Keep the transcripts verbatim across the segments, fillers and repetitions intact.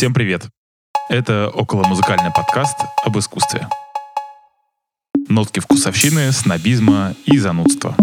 Всем привет! Это околомузыкальный подкаст об искусстве. Нотки вкусовщины, снобизма и занудства.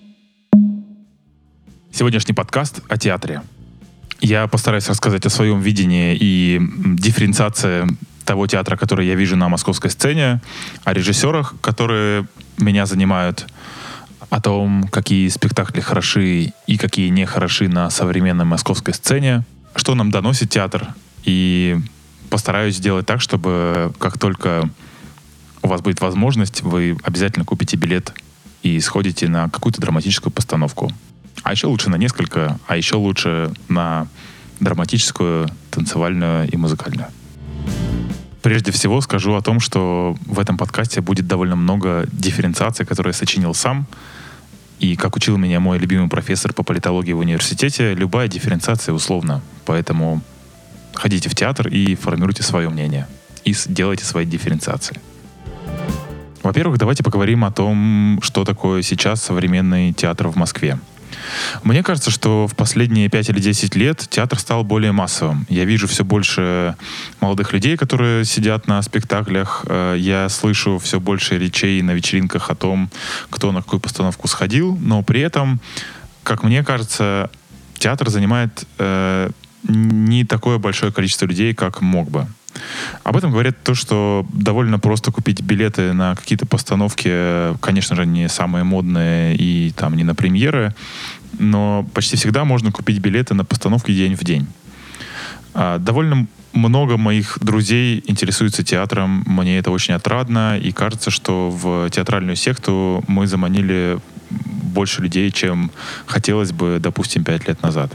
Сегодняшний подкаст о театре. Я постараюсь рассказать о своем видении и дифференциации того театра, который я вижу на московской сцене, о режиссерах, которые меня занимают, о том, какие спектакли хороши и какие не хороши на современной московской сцене, что нам доносит театр, и постараюсь сделать так, чтобы как только у вас будет возможность, вы обязательно купите билет и сходите на какую-то драматическую постановку. А еще лучше на несколько, а еще лучше на драматическую, танцевальную и музыкальную. Прежде всего скажу о том, что в этом подкасте будет довольно много дифференциаций, которые я сочинил сам. И, как учил меня мой любимый профессор по политологии в университете, любая дифференциация условна. Поэтому ходите в театр и формируйте свое мнение. И делайте свои дифференциации. Во-первых, давайте поговорим о том, что такое сейчас современный театр в Москве. Мне кажется, что в последние пять или десять лет театр стал более массовым. Я вижу все больше молодых людей, которые сидят на спектаклях. Я слышу все больше речей на вечеринках о том, кто на какую постановку сходил. Но при этом, как мне кажется, театр занимает э, не такое большое количество людей, как мог бы. Об этом говорит то, что довольно просто купить билеты на какие-то постановки, конечно же, не самые модные и там не на премьеры, но почти всегда можно купить билеты на постановки день в день. А, довольно много моих друзей интересуются театром, мне это очень отрадно, и кажется, что в театральную секту мы заманили больше людей, чем хотелось бы, допустим, пять лет назад.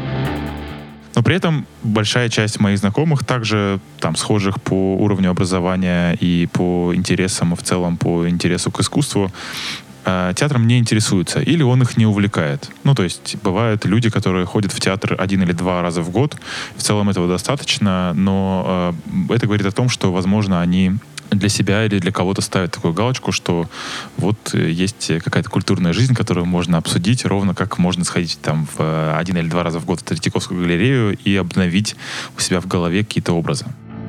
Но при этом большая часть моих знакомых, также там схожих по уровню образования и по интересам, и в целом по интересу к искусству, э, театром не интересуются. Или он их не увлекает. Ну, то есть бывают люди, которые ходят в театр один или два раза в год. В целом этого достаточно, но э, это говорит о том, что, возможно, они для себя или для кого-то ставят такую галочку, что вот есть какая-то культурная жизнь, которую можно обсудить, ровно как можно сходить там в один или два раза в год в Третьяковскую галерею и обновить у себя в голове какие-то образы.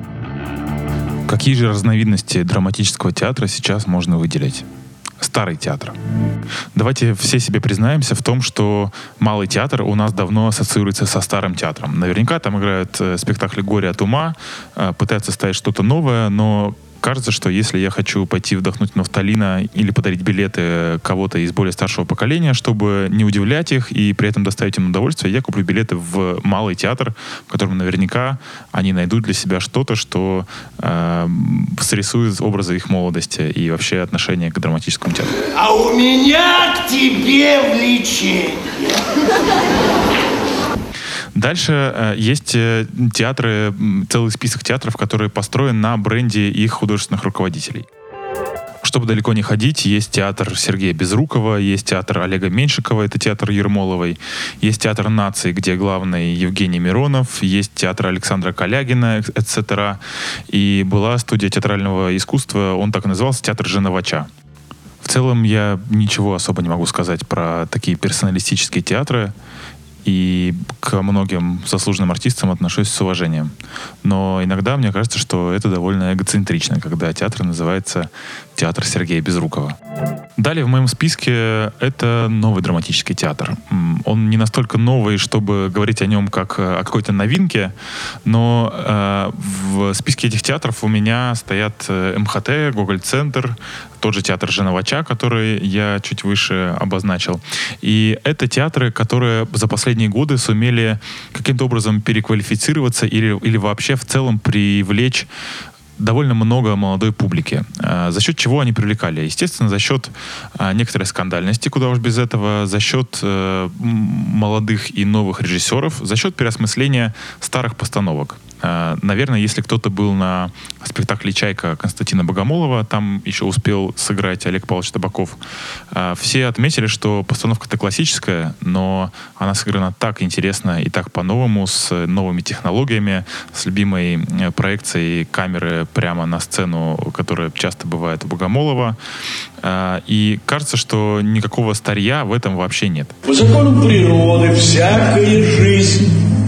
Какие же разновидности драматического театра сейчас можно выделить? Старый театр. Давайте все себе признаемся в том, что малый театр у нас давно ассоциируется со старым театром. Наверняка там играют э, спектакли «Горе от ума», э, пытаются ставить что-то новое, но кажется, что если я хочу пойти вдохнуть нафталина или подарить билеты кого-то из более старшего поколения, чтобы не удивлять их и при этом доставить им удовольствие, я куплю билеты в малый театр, в котором наверняка они найдут для себя что-то, что э, срисует образы их молодости и вообще отношение к драматическому театру. А у меня к тебе влечение. Дальше э, есть э, театры, целый список театров, которые построен на бренде их художественных руководителей. Чтобы далеко не ходить, есть театр Сергея Безрукова, есть театр Олега Меньшикова, это театр Ермоловой, есть театр «Нации», где главный Евгений Миронов, есть театр Александра Калягина, et cetera. И была студия театрального искусства, он так и назывался, театр Женовача. В целом я ничего особо не могу сказать про такие персоналистические театры. И к многим заслуженным артистам отношусь с уважением. Но иногда мне кажется, что это довольно эгоцентрично, когда театр называется «Театр Сергея Безрукова». Далее в моем списке это новый драматический театр. Он не настолько новый, чтобы говорить о нем как о какой-то новинке, но э, в списке этих театров у меня стоят эм ха тэ, Гоголь-центр, тот же театр Женовача, который я чуть выше обозначил. И это театры, которые за последние годы сумели каким-то образом переквалифицироваться или, или вообще в целом привлечь довольно много молодой публики. А, за счет чего они привлекали? Естественно, за счет а, некоторой скандальности, куда уж без этого, за счет а, молодых и новых режиссеров, за счет переосмысления старых постановок. А, наверное, если кто-то был на спектакле «Чайка» Константина Богомолова, там еще успел сыграть Олег Павлович Табаков, а, все отметили, что постановка-то классическая, но она сыграна так интересно и так по-новому, с новыми технологиями, с любимой проекцией камеры прямо на сцену, которая часто бывает у Богомолова. А, и кажется, что никакого старья в этом вообще нет. По закону природы всякая жизнь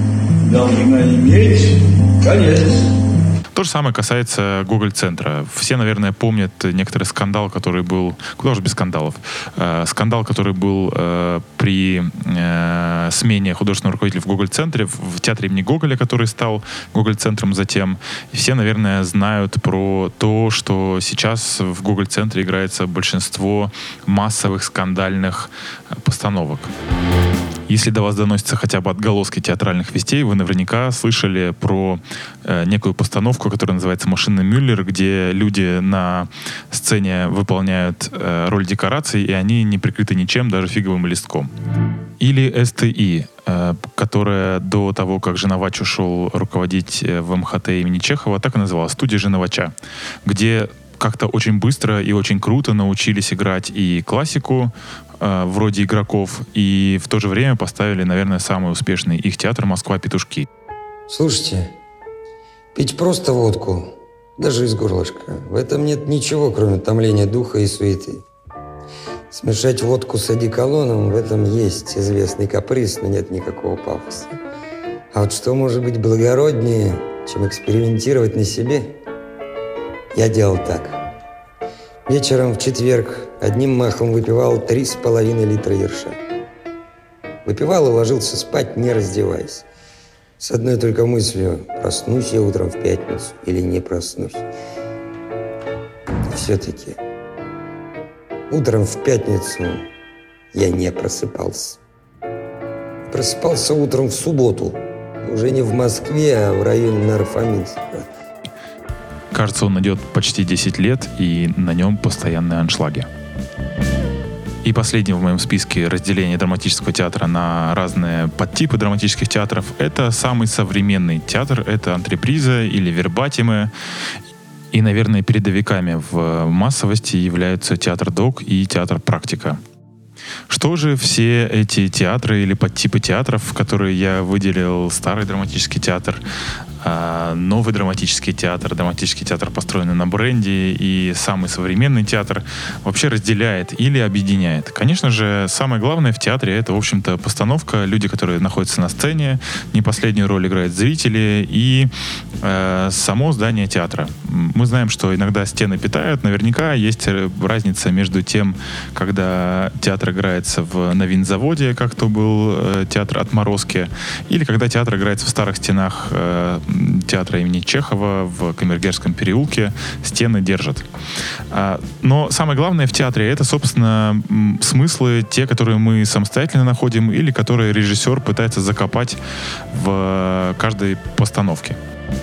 должна иметь конец. То же самое касается Гоголь-центра. Все, наверное, помнят некоторый скандал, который был... Куда же без скандалов? Э, скандал, который был э, при э, смене художественного руководителя в Гоголь-центре, в, в театре имени Гоголя, который стал Гоголь-центром затем. И все, наверное, знают про то, что сейчас в Гоголь-центре играется большинство массовых скандальных постановок. Если до вас доносятся хотя бы отголоски театральных вестей, вы наверняка слышали про э, некую постановку, которая называется «Машина Мюллер», где люди на сцене выполняют э, роль декораций, и они не прикрыты ничем, даже фиговым листком. Или СТИ, э, которая до того, как Женовач ушел руководить э, в МХТ имени Чехова, так и называлась «Студия Женовача», где как-то очень быстро и очень круто научились играть и классику, э, вроде игроков, и в то же время поставили, наверное, самый успешный их театр «Москва-петушки». Слушайте, пить просто водку, даже из горлышка, в этом нет ничего, кроме томления духа и суеты. Смешать водку с одеколоном, в этом есть известный каприз, но нет никакого пафоса. А вот что может быть благороднее, чем экспериментировать на себе? Я делал так. Вечером в четверг одним махом выпивал три с половиной литра ерша. Выпивал и ложился спать, не раздеваясь. С одной только мыслью: проснусь я утром в пятницу или не проснусь. И все-таки утром в пятницу я не просыпался. Просыпался утром в субботу. Уже не в Москве, а в районе Нарфаминска. Кажется, он идет почти десять лет, и на нем постоянные аншлаги. И последнее в моем списке разделение драматического театра на разные подтипы драматических театров — это самый современный театр, это антреприза или вербатимы. И, наверное, передовиками в массовости являются театр дог и театр практика. Что же все эти театры или подтипы театров, которые я выделил: старый драматический театр, новый драматический театр, драматический театр, построенный на бренде, и самый современный театр, вообще разделяет или объединяет? Конечно же, самое главное в театре — это, в общем-то, постановка, люди, которые находятся на сцене, не последнюю роль играют зрители, и э, само здание театра. Мы знаем, что иногда стены питают, наверняка есть разница между тем, когда театр играется в, на винзаводе, как то был э, театр «Отморозки», или когда театр играется в старых стенах э, театра имени Чехова в Камергерском переулке, стены держат. Но самое главное в театре — это, собственно, смыслы, те, которые мы самостоятельно находим или которые режиссер пытается закопать в каждой постановке.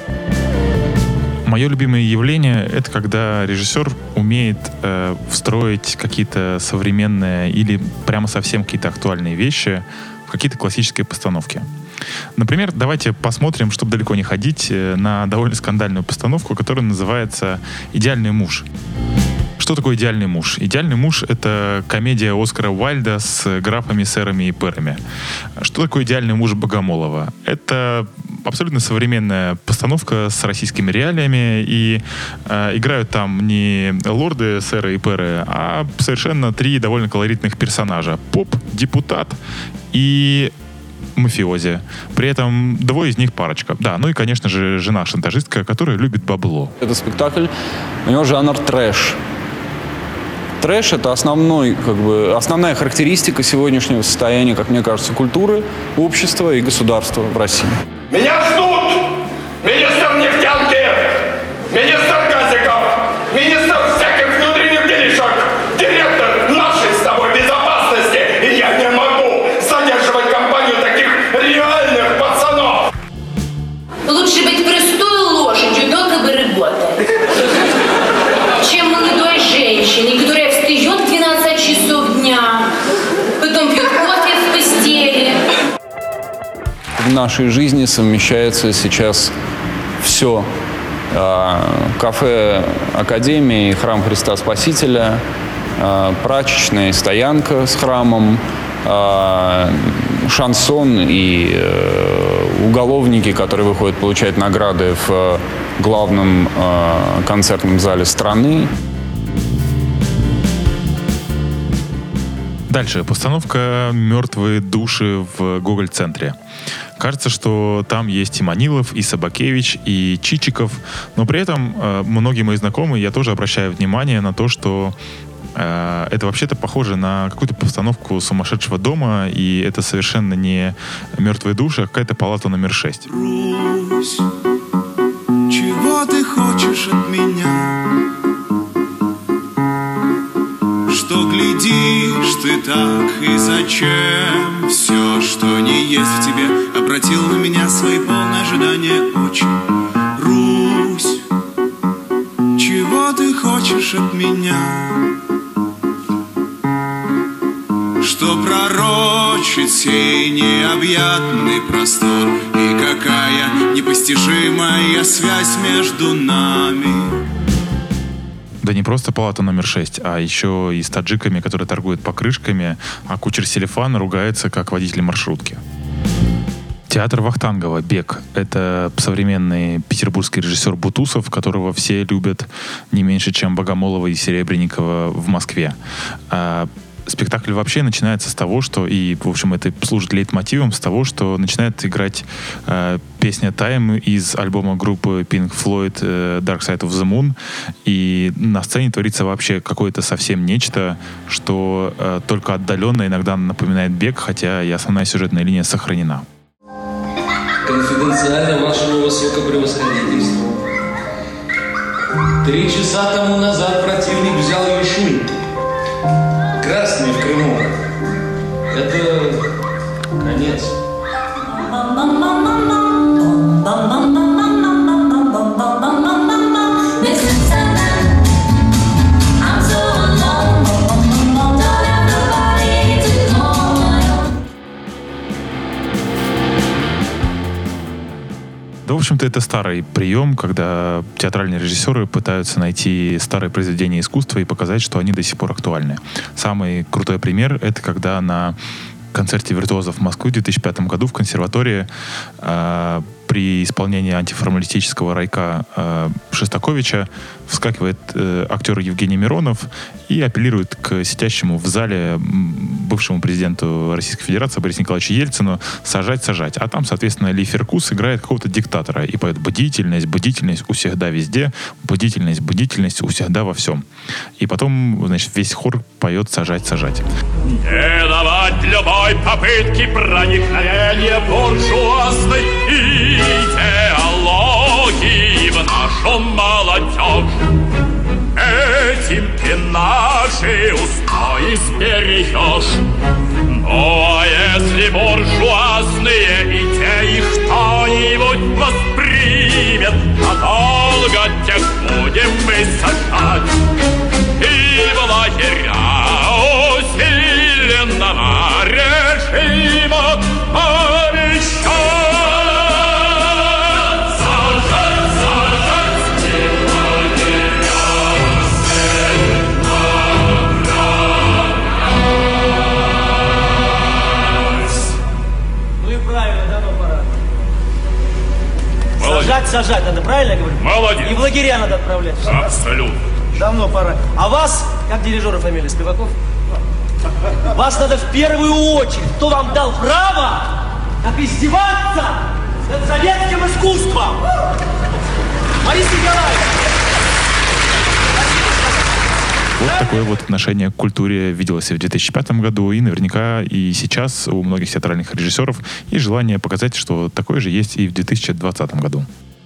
Мое любимое явление — это когда режиссер умеет э, встроить какие-то современные или прямо совсем какие-то актуальные вещи в какие-то классические постановки. Например, давайте посмотрим, чтобы далеко не ходить, на довольно скандальную постановку, которая называется «Идеальный муж». Что такое «Идеальный муж»? «Идеальный муж» — это комедия Оскара Уайльда с графами, сэрами и пэрами. Что такое «Идеальный муж» Богомолова? Это абсолютно современная постановка с российскими реалиями, и э, играют там не лорды, сэры и пэры, а совершенно три довольно колоритных персонажа. Поп, депутат и мафиози. При этом двое из них парочка. Да, ну и, конечно же, жена-шантажистка, которая любит бабло. Это спектакль, у него жанр трэш. Трэш — это основной, как бы, основная характеристика сегодняшнего состояния, как мне кажется, культуры, общества и государства в России. Меня ждут! Министр нефтянки! Министр газиков! Министр всяких внутренних делишек! Директор нашей с тобой безопасности! И я не могу задерживать компанию таких реальных пацанов! Лучше быть простой лошадью, долго бы работать, чем молодой женщиной, которая встает в двенадцать часов дня, потом пьет кофе в постели. В нашей жизни совмещается сейчас все. Кафе Академии, храм Христа Спасителя, прачечная, стоянка с храмом, шансон и уголовники, которые выходят получать награды в главном концертном зале страны. Дальше. Постановка «Мертвые души» в Гоголь-центре. Кажется, что там есть и Манилов, и Собакевич, и Чичиков, но при этом э, многие мои знакомые, я тоже обращаю внимание на то, что э, это вообще-то похоже на какую-то постановку «Сумасшедшего дома», и это совершенно не «Мертвые души», а какая-то палата номер шесть. Русь, чего ты хочешь от меня? Что глядишь ты так и зачем? Все, что не есть в тебе, обратил на меня свои полные ожидания очи. Русь, чего ты хочешь от меня? Что пророчит сей необъятный простор, и какая непостижимая связь между нами. Да не просто палата номер шесть, а еще и с таджиками, которые торгуют покрышками, а кучер Селифан ругается, как водитель маршрутки. Театр Вахтангова «Бег» — это современный петербургский режиссер Бутусов, которого все любят не меньше, чем Богомолова и Серебренникова в Москве. А спектакль вообще начинается с того, что, и, в общем, это служит лейтмотивом, с того, что начинает играть э, песня «Time» из альбома группы Pink Floyd э, «Dark Side of the Moon», и на сцене творится вообще какое-то совсем нечто, что э, только отдаленно иногда напоминает «Бег», хотя и основная сюжетная линия сохранена. Конфиденциально вашему высокопревосходительству. Три часа тому назад противник взял Юшунь. Красный в Крыму. Это конец. Да, в общем-то, это старый прием, когда театральные режиссеры пытаются найти старые произведения искусства и показать, что они до сих пор актуальны. Самый крутой пример — это когда на концерте виртуозов в Москве в две тысячи пятом году в консерватории э, при исполнении антиформалистического райка э, Шостаковича вскакивает э, актер Евгений Миронов и апеллирует к сидящему в зале бывшему президенту Российской Федерации Борису Николаевичу Ельцину сажать, сажать. А там, соответственно, Ли Феркус играет какого-то диктатора и поет «бдительность, бдительность у всегда везде, бдительность, бдительность у всегда во всем». И потом, значит, весь хор поет «сажать, сажать». Не давать любой попытки проникновения буржуазной идеологии в нашу молодежь. Этим ты наши устои сбережешь. Ну а если буржуазные идеи кто-нибудь воспримет, надолго тех будем мы сажать. И в лагеря усиленного режима обещать. Сажать, сажать, не лагеря усиленного. Ну и правильно, давно пора. Молодец. Сажать, сажать надо, правильно я говорю? Молодец. И в лагеря надо отправлять. Абсолютно. Давно пора. А вас, как дирижера фамилия, Спиваков? Вас надо в первую очередь. Кто вам дал право так издеваться над советским искусством? Борис Николаевич! Вот такое вот отношение к культуре виделось и в две тысячи пятом году, и наверняка и сейчас у многих театральных режиссеров, и желание показать, что такое же есть и в две тысячи двадцатом году.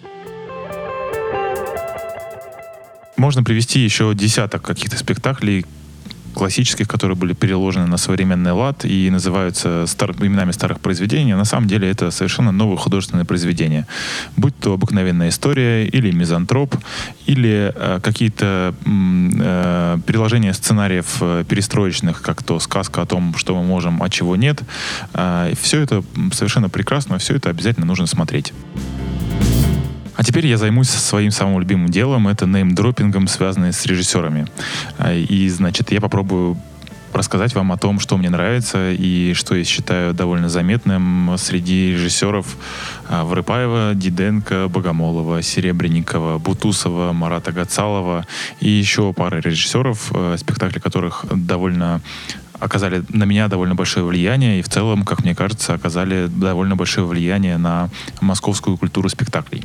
Можно привести еще десяток каких-то спектаклей классических, которые были переложены на современный лад и называются стар... именами старых произведений. На самом деле это совершенно новые художественные произведения. Будь то «Обыкновенная история» или «Мизантроп», или э, какие-то э, переложения сценариев э, перестроечных, как то «Сказка о том, что мы можем, а чего нет». Э, все это совершенно прекрасно, все это обязательно нужно смотреть. А теперь я займусь своим самым любимым делом, это неймдропингом, связанным с режиссерами. И, значит, я попробую рассказать вам о том, что мне нравится и что я считаю довольно заметным среди режиссеров Врыпаева, Диденко, Богомолова, Серебренникова, Бутусова, Марата Гацалова и еще пары режиссеров, спектакли которых довольно оказали на меня довольно большое влияние и в целом, как мне кажется, оказали довольно большое влияние на московскую культуру спектаклей.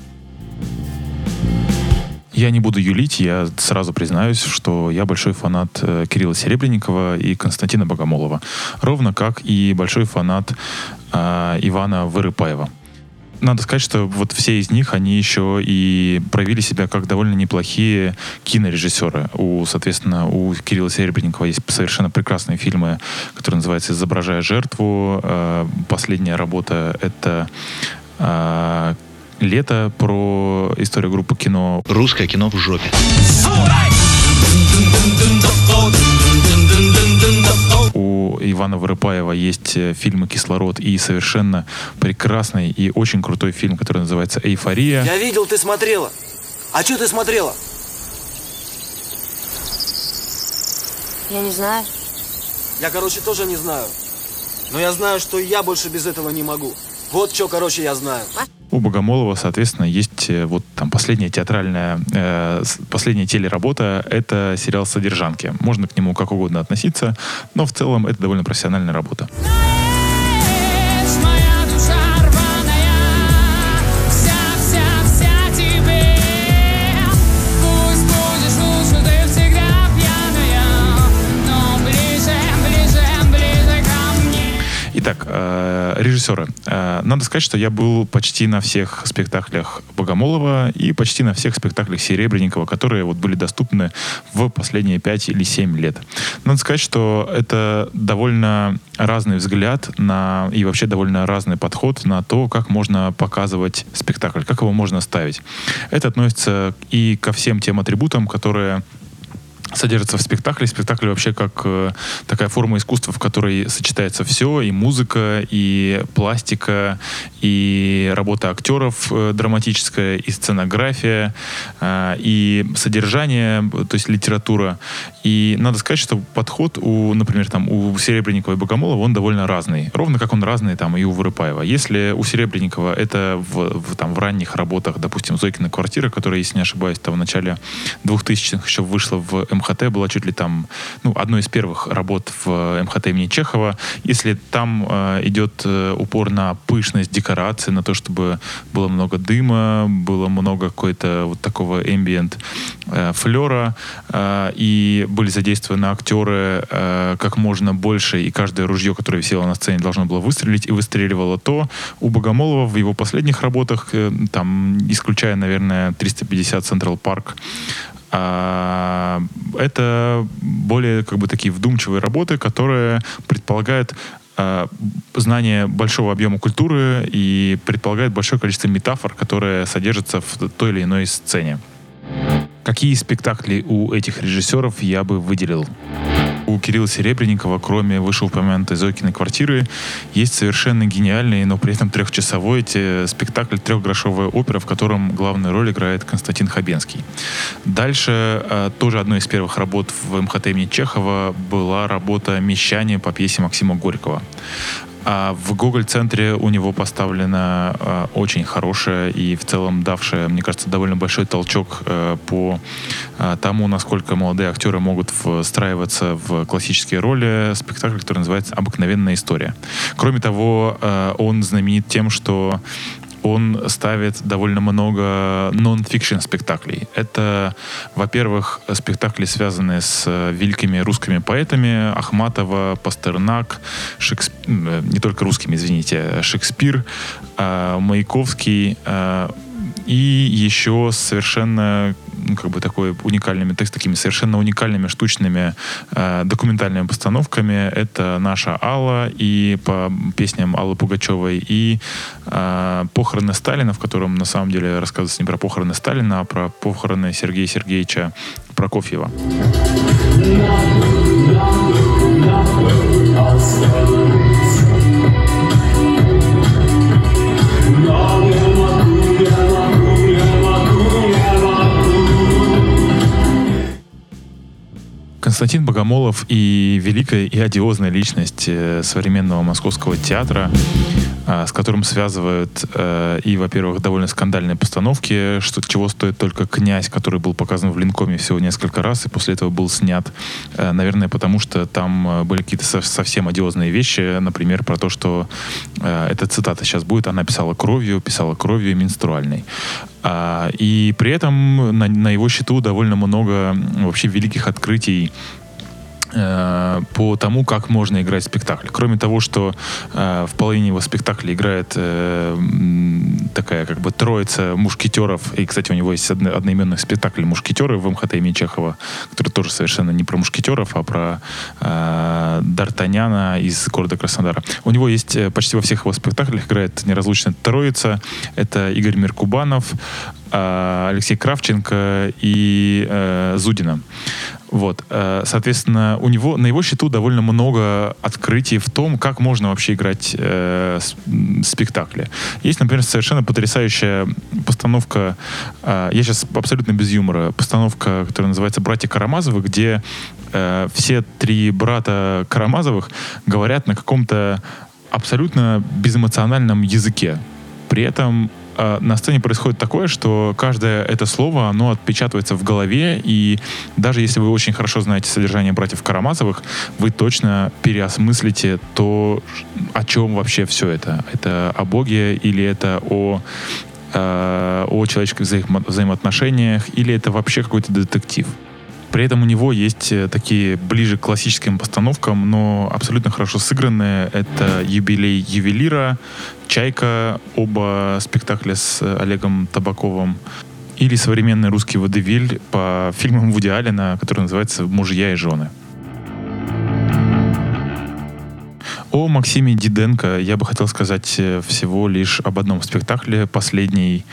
Я не буду юлить, я сразу признаюсь, что я большой фанат э, Кирилла Серебренникова и Константина Богомолова. Ровно как и большой фанат э, Ивана Вырыпаева. Надо сказать, что вот все из них, они еще и проявили себя как довольно неплохие кинорежиссеры. У, соответственно, у Кирилла Серебренникова есть совершенно прекрасные фильмы, которые называются «Изображая жертву». Э, последняя работа — это э, «Лето», про историю группы кино. Русское кино в жопе. У Ивана Вырыпаева есть фильмы «Кислород» и совершенно прекрасный и очень крутой фильм, который называется «Эйфория». Я видел, ты смотрела. А что ты смотрела? Я не знаю. Я, короче, тоже не знаю. Но я знаю, что я больше без этого не могу. Вот что, короче, я знаю. У Богомолова, соответственно, есть вот там последняя театральная, э, последняя телеработа — это сериал «Содержанки». Можно к нему как угодно относиться, но в целом это довольно профессиональная работа. Итак, э, режиссеры. Э, надо сказать, что я был почти на всех спектаклях Богомолова и почти на всех спектаклях Серебренникова, которые вот были доступны в последние пять или семь лет. Надо сказать, что это довольно разный взгляд на и вообще довольно разный подход на то, как можно показывать спектакль, как его можно ставить. Это относится и ко всем тем атрибутам, которые содержится в спектакле. Спектакль вообще как э, такая форма искусства, в которой сочетается все, и музыка, и пластика, и работа актеров э, драматическая, и сценография, э, и содержание, то есть литература. И надо сказать, что подход у, например, там, у Серебренникова и Богомолова, он довольно разный. Ровно как он разный там и у Вырыпаева. Если у Серебренникова это в, в, там, в ранних работах, допустим, «Зойкина квартира», которая, если не ошибаюсь, там, в начале двухтысячных еще вышла в эм ха тэ, была чуть ли там, ну, одной из первых работ в эм ха тэ имени Чехова. Если там э, идет э, упор на пышность декорации, на то, чтобы было много дыма, было много какой-то вот такого ambient э, флера, э, и были задействованы актеры э, как можно больше, и каждое ружье, которое висело на сцене, должно было выстрелить, и выстреливало, то у Богомолова в его последних работах, э, там, исключая, наверное, триста пятьдесят Central Park, А, это более как бы такие вдумчивые работы, которые предполагают а, знание большого объема культуры и предполагают большое количество метафор, которые содержатся в той или иной сцене. Какие спектакли у этих режиссеров я бы выделил? У Кирилла Серебренникова, кроме вышеупомянутой «Зойкиной квартиры», есть совершенно гениальный, но при этом трехчасовой спектакль «Трехгрошовая опера», в котором главную роль играет Константин Хабенский. Дальше тоже одной из первых работ в эм ха тэ имени Чехова была работа «Мещане» по пьесе Максима Горького. А в Гоголь-центре у него поставлена э, очень хорошая и в целом давшая, мне кажется, довольно большой толчок э, по э, тому, насколько молодые актеры могут встраиваться в классические роли, спектакль, который называется «Обыкновенная история». Кроме того, э, он знаменит тем, что он ставит довольно много нон-фикшн спектаклей. Это, во-первых, спектакли, связанные с великими русскими поэтами: Ахматова, Пастернак, Шекспир, не только русскими, извините, Шекспир, Маяковский, и еще совершенно, ну, как бы такой уникальными, так, такими совершенно уникальными штучными э, документальными постановками. Это «Наша Алла» и по песням Аллы Пугачевой, и э, «Похороны Сталина», в котором на самом деле рассказывается не про похороны Сталина, а про похороны Сергея Сергеевича Прокофьева. Константин Богомолов и великая и одиозная личность современного московского театра. с которым связывают и, во-первых, довольно скандальные постановки, что, чего стоит только «Князь», который был показан в Ленкоме всего несколько раз и после этого был снят. Наверное, потому что там были какие-то совсем одиозные вещи, например, про то, что эта цитата сейчас будет, она писала кровью, писала кровью менструальной. И при этом на, на его счету довольно много вообще великих открытий по тому, как можно играть спектакль. Кроме того, что э, в половине его спектакля играет э, такая как бы троица мушкетеров, и, кстати, у него есть одно, одноименный спектакль «Мушкетеры» в эм ха тэ имени Чехова, который тоже совершенно не про мушкетеров, а про э, Д'Артаньяна из города Краснодара. У него есть э, почти во всех его спектаклях играет неразлучная троица. Это Игорь Меркубанов, э, Алексей Кравченко и э, Зудина. Вот, соответственно, у него, на его счету довольно много открытий в том, как можно вообще играть э, спектакли. Есть, например, совершенно потрясающая постановка, э, я сейчас абсолютно без юмора, постановка, которая называется «Братья Карамазовы», где э, все три брата Карамазовых говорят на каком-то абсолютно безэмоциональном языке. При этом на сцене происходит такое, что каждое это слово, оно отпечатывается в голове, и даже если вы очень хорошо знаете содержание братьев Карамазовых, вы точно переосмыслите то, о чем вообще все это. Это о Боге, или это о, э, о человеческих взаимо- взаимоотношениях, или это вообще какой-то детектив. При этом у него есть такие ближе к классическим постановкам, но абсолютно хорошо сыгранные. Это «Юбилей ювелира», «Чайка», оба спектакля с Олегом Табаковым, или современный русский водевиль по фильмам Вуди Аллена, который называется «Мужья и жены». О Максиме Диденко я бы хотел сказать всего лишь об одном спектакле, последний,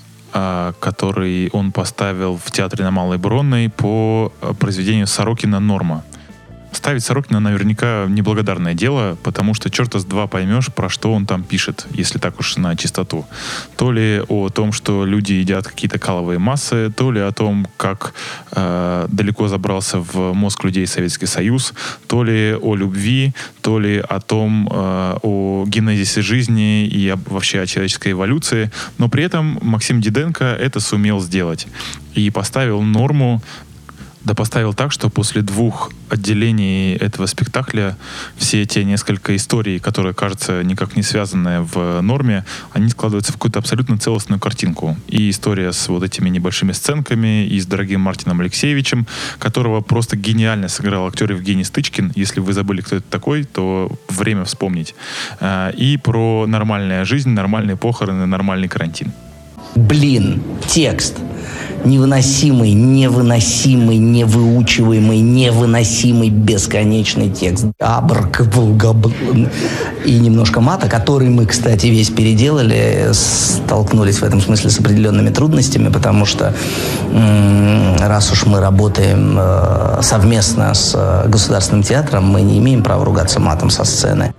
который он поставил в театре на Малой Бронной по произведению Сорокина «Норма». Ставить Сорокина наверняка неблагодарное дело, потому что черта с два поймешь, про что он там пишет, если так уж на чистоту. То ли о том, что люди едят какие-то каловые массы, то ли о том, как э, далеко забрался в мозг людей Советский Союз, то ли о любви, то ли о том, э, о генезисе жизни и об, вообще о человеческой эволюции. Но при этом Максим Диденко это сумел сделать и поставил «Норму». Да поставил так, что после двух отделений этого спектакля все те несколько историй, которые, кажется, никак не связанные в «Норме», они складываются в какую-то абсолютно целостную картинку. И история с вот этими небольшими сценками, и с дорогим Мартином Алексеевичем, которого просто гениально сыграл актер Евгений Стычкин. Если вы забыли, кто это такой, то время вспомнить. И про нормальную жизнь, нормальные похороны, нормальный карантин. Блин, текст. Невыносимый, невыносимый, невыучиваемый, невыносимый, бесконечный текст. Абракабл, и немножко мата, который мы, кстати, весь переделали, столкнулись в этом смысле с определенными трудностями, потому что м- раз уж мы работаем э, совместно с Государственным театром, мы не имеем права ругаться матом со сцены.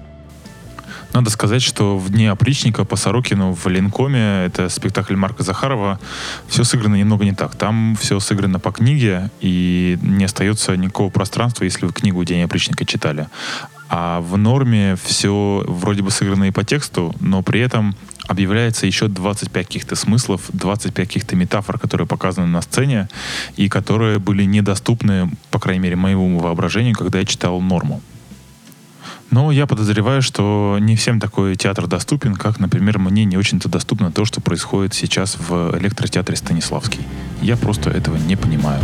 Надо сказать, что в «Дне опричника» по Сорокину в Ленкоме, это спектакль Марка Захарова, все сыграно немного не так. Там все сыграно по книге, и не остается никакого пространства, если вы книгу «День опричника» читали. А в «Норме» все вроде бы сыграно и по тексту, но при этом объявляется еще двадцать пять каких-то смыслов, двадцать пять каких-то метафор, которые показаны на сцене, и которые были недоступны, по крайней мере, моему воображению, когда я читал «Норму». Но я подозреваю, что не всем такой театр доступен, как, например, мне не очень-то доступно то, что происходит сейчас в электротеатре Станиславский. Я просто этого не понимаю.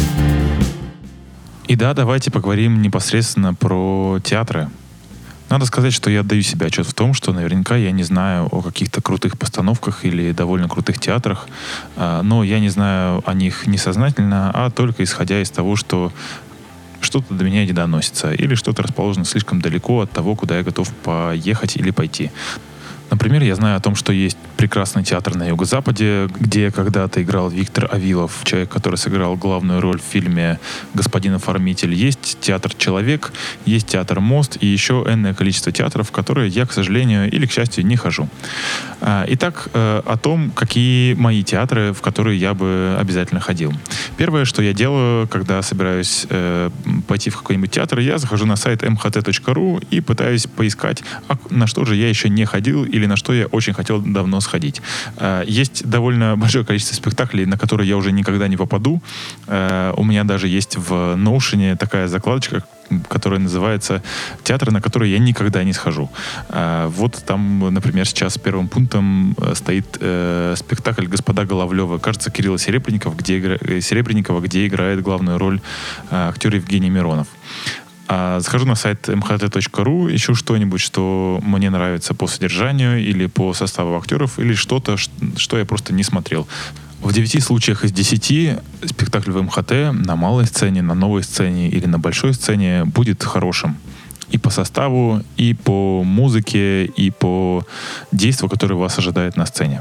И да, давайте поговорим непосредственно про театры. Надо сказать, что я отдаю себе отчет в том, что наверняка я не знаю о каких-то крутых постановках или довольно крутых театрах, но я не знаю о них не сознательно, а только исходя из того, что что-то до меня не доносится, или что-то расположено слишком далеко от того, куда я готов поехать или пойти. Например, я знаю о том, что есть прекрасный театр на Юго-Западе, где когда-то играл Виктор Авилов, человек, который сыграл главную роль в фильме «Господин оформитель». Есть театр «Человек», есть театр «Мост» и еще энное количество театров, в которые я, к сожалению, или, к счастью, не хожу. Итак, о том, какие мои театры, в которые я бы обязательно ходил. Первое, что я делаю, когда собираюсь э, пойти в какой-нибудь театр, я захожу на сайт эм ха тэ точка ру и пытаюсь поискать, а на что же я еще не ходил или на что я очень хотел давно сходить. Э, есть довольно большое количество спектаклей, на которые я уже никогда не попаду. Э, у меня даже есть в Notion такая закладочка, которая называется «Театры, на которые я никогда не схожу». А, вот там, например, сейчас первым пунктом стоит э, спектакль «Господа Головлёвы». Кажется, Кирилла Серебренникова, где, игра... Серебренникова, где играет главную роль э, актер Евгений Миронов. А, захожу на сайт эм ха тэ точка ру, ищу что-нибудь, что мне нравится по содержанию или по составу актеров, или что-то, что я просто не смотрел. В девяти случаях из десяти спектакль в эм ха тэ на малой сцене, на новой сцене или на большой сцене будет хорошим. И по составу, и по музыке, и по действию, которое вас ожидает на сцене.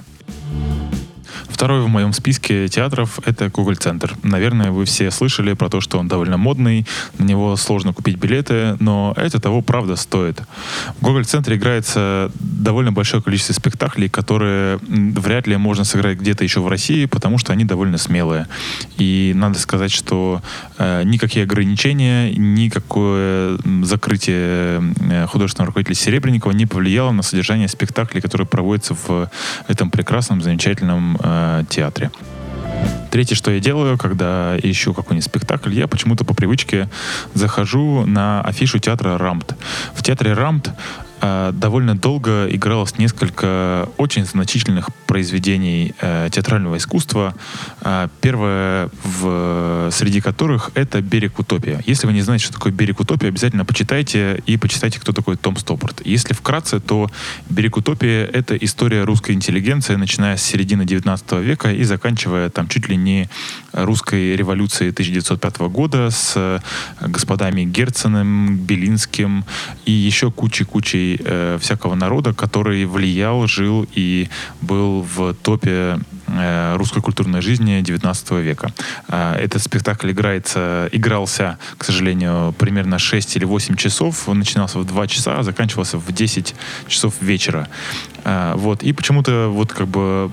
Второй в моем списке театров — это Гоголь-центр. Наверное, вы все слышали про то, что он довольно модный, на него сложно купить билеты, но это того правда стоит. В Гоголь-центре играется довольно большое количество спектаклей, которые вряд ли можно сыграть где-то еще в России, потому что они довольно смелые. И надо сказать, что э, никакие ограничения, никакое закрытие художественного руководителя Серебренникова не повлияло на содержание спектаклей, которые проводятся в этом прекрасном, замечательном э, театре. Третье, что я делаю, когда ищу какой-нибудь спектакль, я почему-то по привычке захожу на афишу театра «Рамт». В театре «Рамт» э, довольно долго игралось несколько очень значительных произведений э, театрального искусства. Э, первое, в, среди которых, это «Берег утопия». Если вы не знаете, что такое «Берег утопия», обязательно почитайте и почитайте, кто такой Том Стоппард. Если вкратце, то «Берег утопия» — это история русской интеллигенции, начиная с середины девятнадцатого века и заканчивая там чуть ли не русской революцией тысяча девятьсот пятого года с господами Герценом, Белинским и еще кучей-кучей э, всякого народа, который влиял, жил и был в топе э, русской культурной жизни девятнадцатого века. Э, этот спектакль играется, игрался, к сожалению, примерно шесть или восемь часов. Он начинался в два часа, а заканчивался в десять часов вечера. Э, вот. И почему-то вот как бы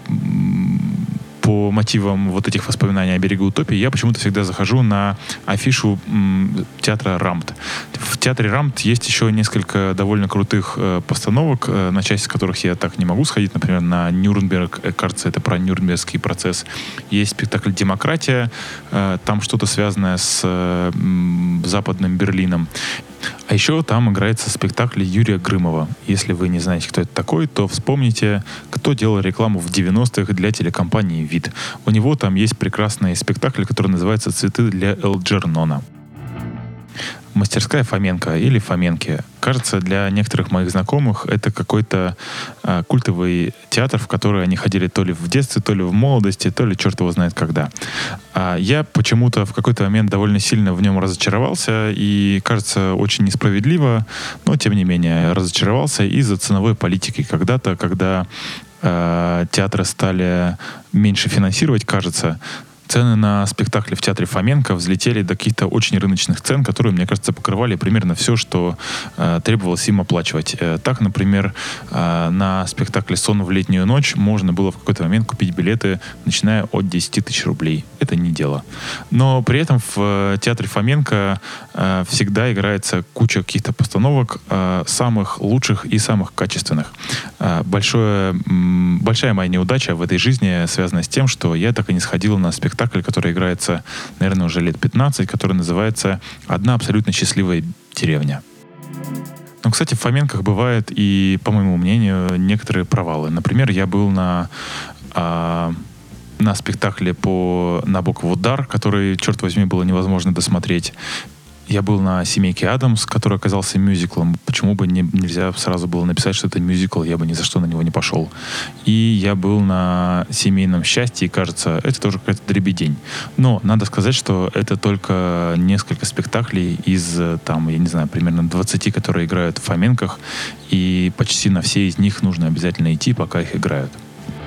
по мотивам вот этих воспоминаний о «Берегу утопии» я почему-то всегда захожу на афишу м, театра «Рамт». В театре «Рамт» есть еще несколько довольно крутых э, постановок, э, на часть из которых я так не могу сходить. Например, на «Нюрнберг», э, кажется, это про Нюрнбергский процесс. Есть спектакль «Демократия», э, там что-то связанное с э, м, Западным Берлином. А еще там играется спектакль Юрия Грымова. Если вы не знаете, кто это такой, то вспомните, кто делал рекламу в девяностых для телекомпании «Вид». У него там есть прекрасный спектакль, который называется «Цветы для Элджернона». Мастерская Фоменко или Фоменки. Кажется, для некоторых моих знакомых это какой-то э, культовый театр, в который они ходили то ли в детстве, то ли в молодости, то ли черт его знает когда. А я почему-то в какой-то момент довольно сильно в нем разочаровался и, кажется, очень несправедливо, но тем не менее разочаровался из-за ценовой политики. Когда-то, когда э, театры стали меньше финансировать, кажется, цены на спектакли в театре Фоменко взлетели до каких-то очень рыночных цен, которые, мне кажется, покрывали примерно все, что э, требовалось им оплачивать. Э, так, например, э, на спектакле «Сон в летнюю ночь» можно было в какой-то момент купить билеты, начиная от десяти тысяч рублей. Это не дело. Но при этом в э, театре Фоменко э, всегда играется куча каких-то постановок э, самых лучших и самых качественных. Э, большое, м, большая моя неудача в этой жизни связана с тем, что я так и не сходил на спектакль, который играется, наверное, уже лет пятнадцать, который называется «Одна абсолютно счастливая деревня». Но, кстати, в Фоменках бывают и, по моему мнению, некоторые провалы. Например, я был на, а, на спектакле по Набокову «Дар», который, черт возьми, было невозможно досмотреть. Я был на «Семейке Адамс», который оказался мюзиклом. Почему бы не, нельзя сразу было написать, что это мюзикл? Я бы ни за что на него не пошел. И я был на «Семейном счастье», и, кажется, это тоже какая-то дребедень. Но надо сказать, что это только несколько спектаклей из, там, я не знаю, примерно двадцати, которые играют в Фоменках, и почти на все из них нужно обязательно идти, пока их играют.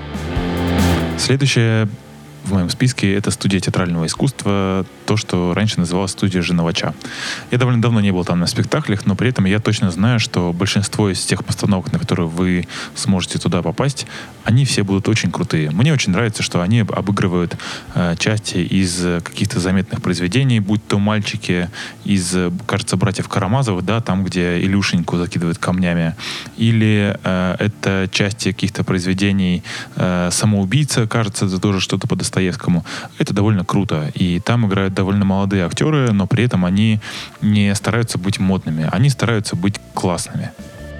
Следующее в моем списке это студия театрального искусства, то, что раньше называлось студия Женовача. Я довольно давно не был там на спектаклях, но при этом я точно знаю, что большинство из тех постановок, на которые вы сможете туда попасть, они все будут очень крутые. Мне очень нравится, что они обыгрывают э, части из каких-то заметных произведений, будь то «Мальчики» из, кажется, «Братьев Карамазовых», да, там, где Илюшеньку закидывают камнями, или э, это части каких-то произведений э, «Самоубийца», кажется, это тоже что-то по Достоевскому. Это довольно круто. И там играют довольно молодые актеры, но при этом они не стараются быть модными. Они стараются быть классными.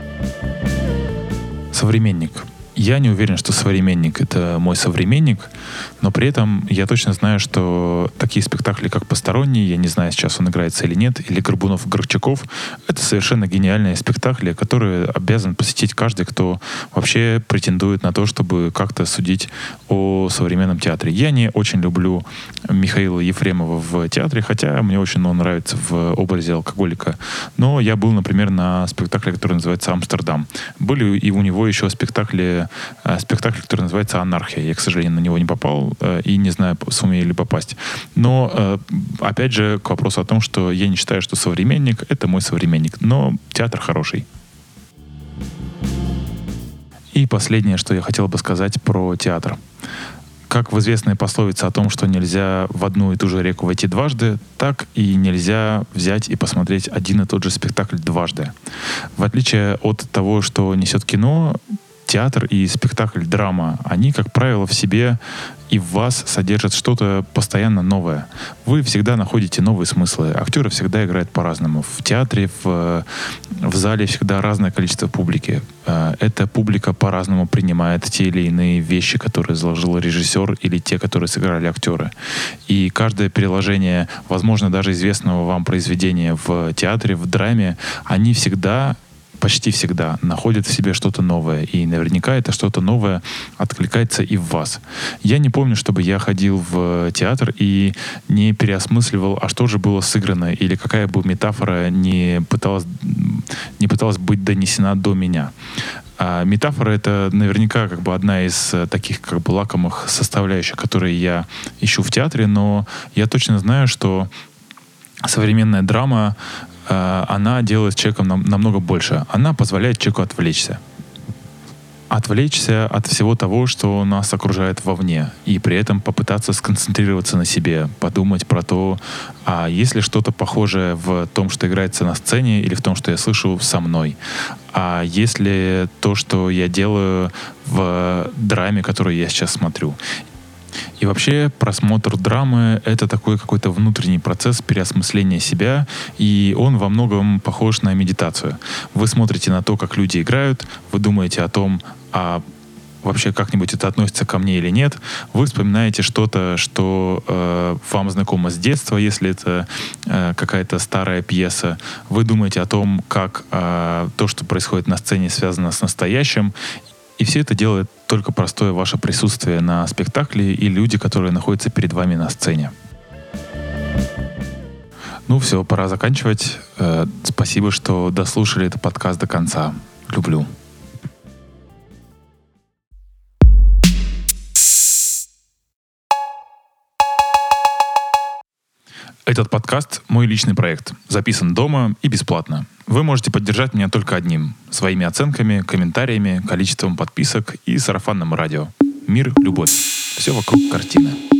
Современник. Я не уверен, что «Современник» — это мой современник, но при этом я точно знаю, что такие спектакли, как «Посторонний», я не знаю, сейчас он играется или нет, или «Горбунов-Горчаков» — это совершенно гениальные спектакли, которые обязан посетить каждый, кто вообще претендует на то, чтобы как-то судить о современном театре. Я не очень люблю Михаила Ефремова в театре, хотя мне очень он нравится в образе алкоголика. Но я был, например, на спектакле, который называется «Амстердам». Были и у него еще спектакли спектакль, который называется «Анархия». Я, к сожалению, на него не попал и не знаю, сумею ли попасть. Но, опять же, к вопросу о том, что я не считаю, что «Современник» — это мой современник. Но театр хороший. И последнее, что я хотел бы сказать про театр. Как в известной пословице о том, что нельзя в одну и ту же реку войти дважды, так и нельзя взять и посмотреть один и тот же спектакль дважды. В отличие от того, что несет кино, театр и спектакль, драма, они, как правило, в себе и в вас содержат что-то постоянно новое. Вы всегда находите новые смыслы. Актеры всегда играют по-разному. В театре, в, в зале всегда разное количество публики. Эта публика по-разному принимает те или иные вещи, которые заложил режиссер, или те, которые сыграли актеры. И каждое переложение, возможно, даже известного вам произведения в театре, в драме, они всегда почти всегда находят в себе что-то новое. И наверняка это что-то новое откликается и в вас. Я не помню, чтобы я ходил в театр и не переосмысливал, а что же было сыграно, или какая бы метафора не пыталась, не пыталась быть донесена до меня. А метафора — это наверняка как бы одна из таких как бы лакомых составляющих, которые я ищу в театре, но я точно знаю, что современная драма, она делает с человеком нам, намного больше. Она позволяет человеку отвлечься. Отвлечься от всего того, что нас окружает вовне, и при этом попытаться сконцентрироваться на себе, подумать про то, а есть ли что-то похожее в том, что играется на сцене, или в том, что я слышу со мной. А есть ли то, что я делаю в драме, которую я сейчас смотрю. И вообще просмотр драмы — это такой какой-то внутренний процесс переосмысления себя, и он во многом похож на медитацию. Вы смотрите на то, как люди играют, вы думаете о том, а вообще как-нибудь это относится ко мне или нет. Вы вспоминаете что-то, что э, вам знакомо с детства, если это э, какая-то старая пьеса. Вы думаете о том, как э, то, что происходит на сцене, связано с настоящим. И все это делает только простое ваше присутствие на спектакле и люди, которые находятся перед вами на сцене. Ну все, пора заканчивать. Э, спасибо, что дослушали этот подкаст до конца. Люблю. Этот подкаст — мой личный проект, записан дома и бесплатно. Вы можете поддержать меня только одним — своими оценками, комментариями, количеством подписок и сарафанным радио. Мир, любовь. Все вокруг картины.